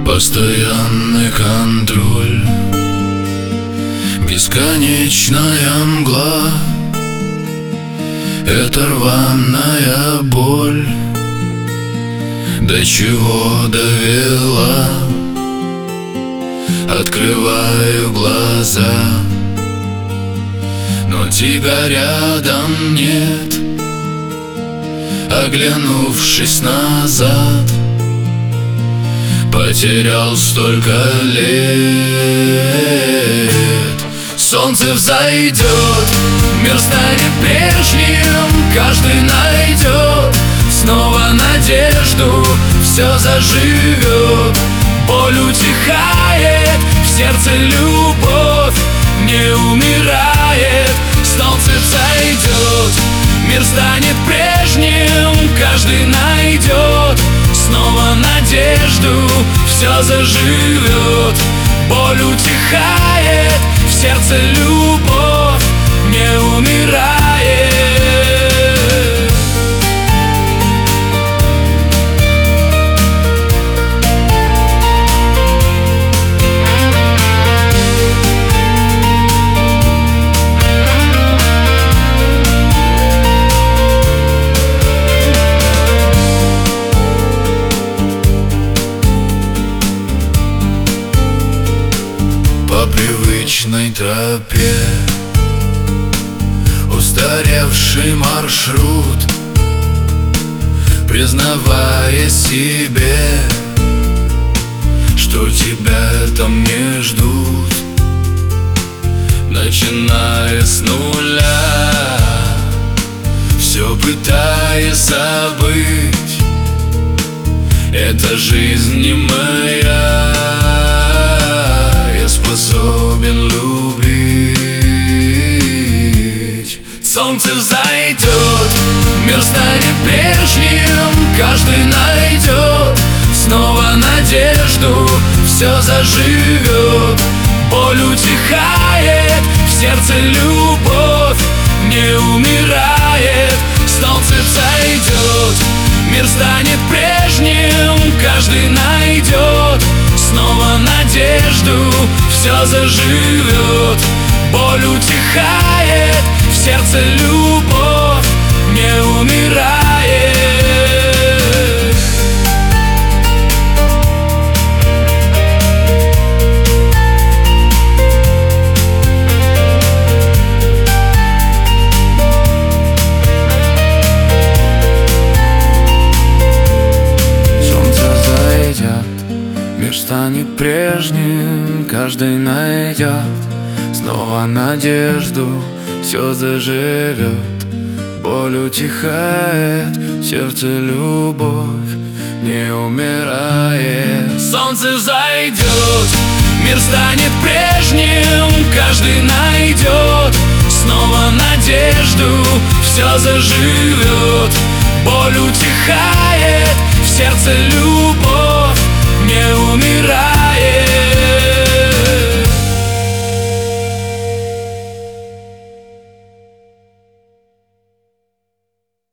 Постоянный контроль, бесконечная мгла, это рваная боль до чего довела. Открываю глаза, но тебя рядом нет. Оглянувшись назад, потерял столько лет. Солнце взойдет, мир станет прежним, каждый найдет снова надежду, все заживет, боль утихает, в сердце любовь не умирает. Солнце взойдет, мир станет прежним, каждый найдет снова надежду, все заживет, боль утихает, в сердце любовь не умирает. По привычной тропе, устаревший маршрут, признавая себе, что тебя там не ждут. Начиная с нуля, все пытаясь забыть, эта жизнь не моя, способен любить. Солнце взойдет, мир станет прежним, каждый найдет снова надежду, все заживет, боль утихает, в сердце любовь не умирает. Солнце взойдет, мир станет прежним, каждый найдет снова надежду, все заживет, боль утихает, в сердце любовь не умирает. Мир станет прежним, каждый найдет снова надежду, все заживет, боль утихает, в сердце любовь не умирает. Солнце взойдет, мир станет прежним, каждый найдет снова надежду, все заживет, боль утихает, в сердце любовь